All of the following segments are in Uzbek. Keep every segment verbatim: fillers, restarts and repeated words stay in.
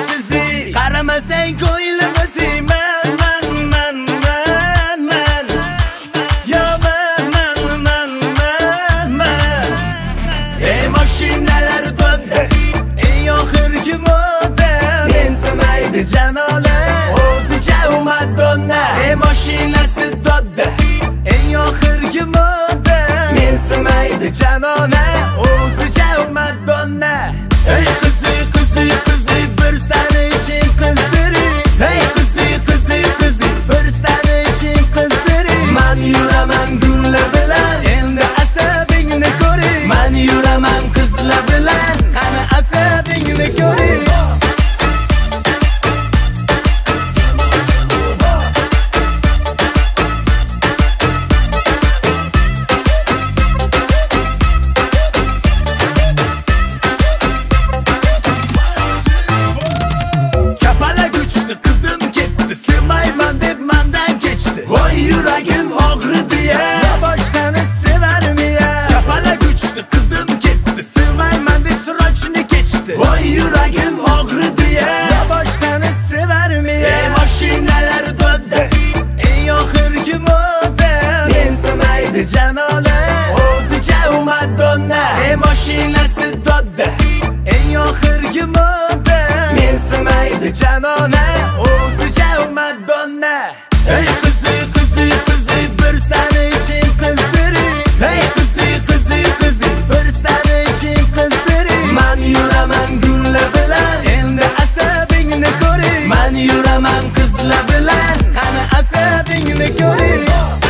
chizik. Qaramasang ko'nglimni siyman, man, man, man, man. Yo, man, man, man, man, man. Ey mashinalar to'da, eng oxirgi modda. Mensimaydi janola, o'zicha u Madonna. Ey mashinasi to'da, eng oxirgi modda. Mensimaydi janona, o'zicha u Madonna. Ey qizi, qizi, qizi, bir sani için qizdiring. Ey qizi, qizi, qizi, bir sani için qizdiring. Man yuraman gullar bilan, endi asabingni ko'ring. Man yuraman qizlar bilan, qani asabingni ko'ring. Yuragim og'ridi ya, boshqani sevarmi ya? Kapala kuchdi, qizim ketdi, sevmayman deb srochni kechdi. Voy yuragim og'ridi ya, boshqani sevarmi ya? Ey mashinalar to'da, eng oxirgi modda. Mensimaydi janola, o'zicha u Madonna. Ey mashinasi to'da, eng oxirgi modda. Mensimaydi janona, o'zicha u Madonna. Ey qizi, qizi, qizi, bir sani için qizdiring. Ey qizi, qizi, qizi, bir sani için qizdiring. Man yuraman gullar bilan, endi asabingni ko'ring. Man yuraman qizlar bilan, qani asabingni ko'ring.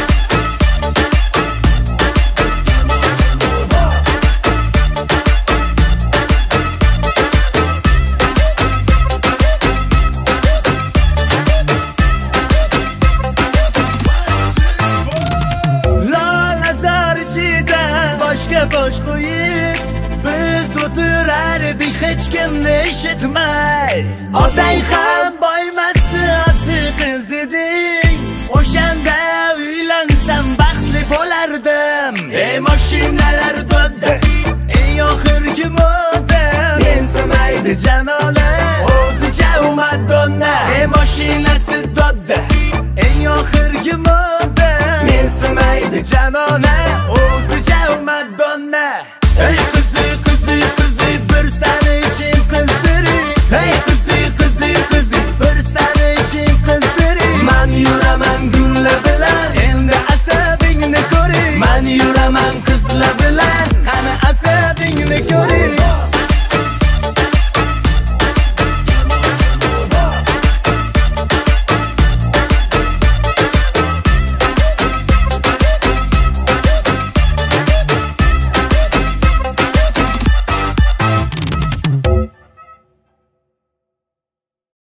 Bosh qo'yib biz o'tirardik hech kimni eshitmay. Otang ham boymasdi, oti qiz eding. O'shanda uylansam baxtli bo'lardim. Ey mashinalar to'da, eng oxirgi modda. Mensimaydi janola, o'zicha u Madonna. Ey mashinasi to'da, eng oxirgi modda. Mensimaydi janona,